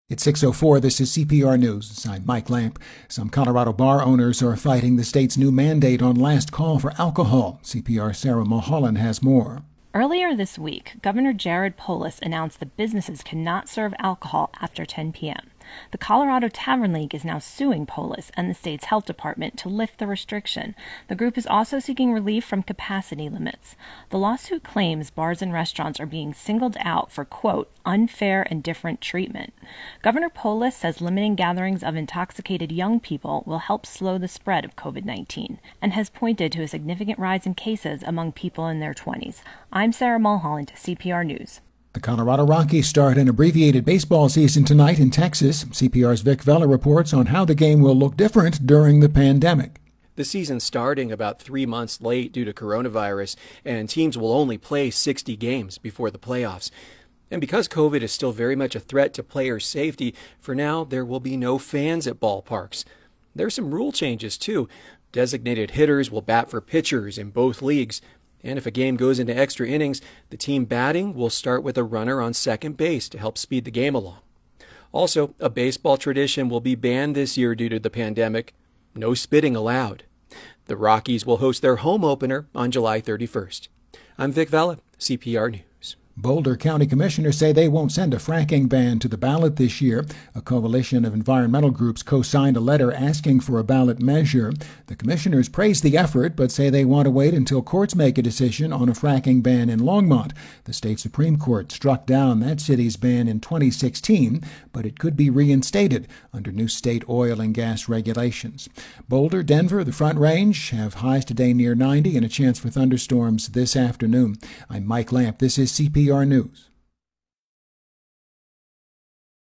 It's 6:04. This is CPR News. I'm Mike Lamp. Some Colorado bar owners are fighting the state's new mandate on last call for alcohol. CPR's Sarah Mulholland has more. Earlier this week, Governor Jared Polis announced that businesses cannot serve alcohol after 10 p.m. The Colorado Tavern League is now suing Polis and the state's health department to lift the restriction. The group is also seeking relief from capacity limits. The lawsuit claims bars and restaurants are being singled out for, quote, unfair and different treatment. Governor Polis says limiting gatherings of intoxicated young people will help slow the spread of COVID-19 and has pointed to a significant rise in cases among people in their 20s. I'm Sarah Mulholland, CPR News. The Colorado Rockies start an abbreviated baseball season tonight in Texas. CPR's Vic Vela reports on how the game will look different during the pandemic. The season's starting about 3 months late due to coronavirus, and teams will only play 60 games before the playoffs. And because COVID is still very much a threat to players' safety, for now there will be no fans at ballparks. There are some rule changes, too. Designated hitters will bat for pitchers in both leagues. And if a game goes into extra innings, the team batting will start with a runner on second base to help speed the game along. Also, a baseball tradition will be banned this year due to the pandemic. No spitting allowed. The Rockies will host their home opener on July 31st. I'm Vic Vela, CPR News. Boulder County commissioners say they won't send a fracking ban to the ballot this year. A coalition of environmental groups co-signed a letter asking for a ballot measure. The commissioners praised the effort, but say they want to wait until courts make a decision on a fracking ban in Longmont. The state Supreme Court struck down that city's ban in 2016, but it could be reinstated under new state oil and gas regulations. Boulder, Denver, the Front Range have highs today near 90 and a chance for thunderstorms this afternoon. I'm Mike Lamp. This is CPR News.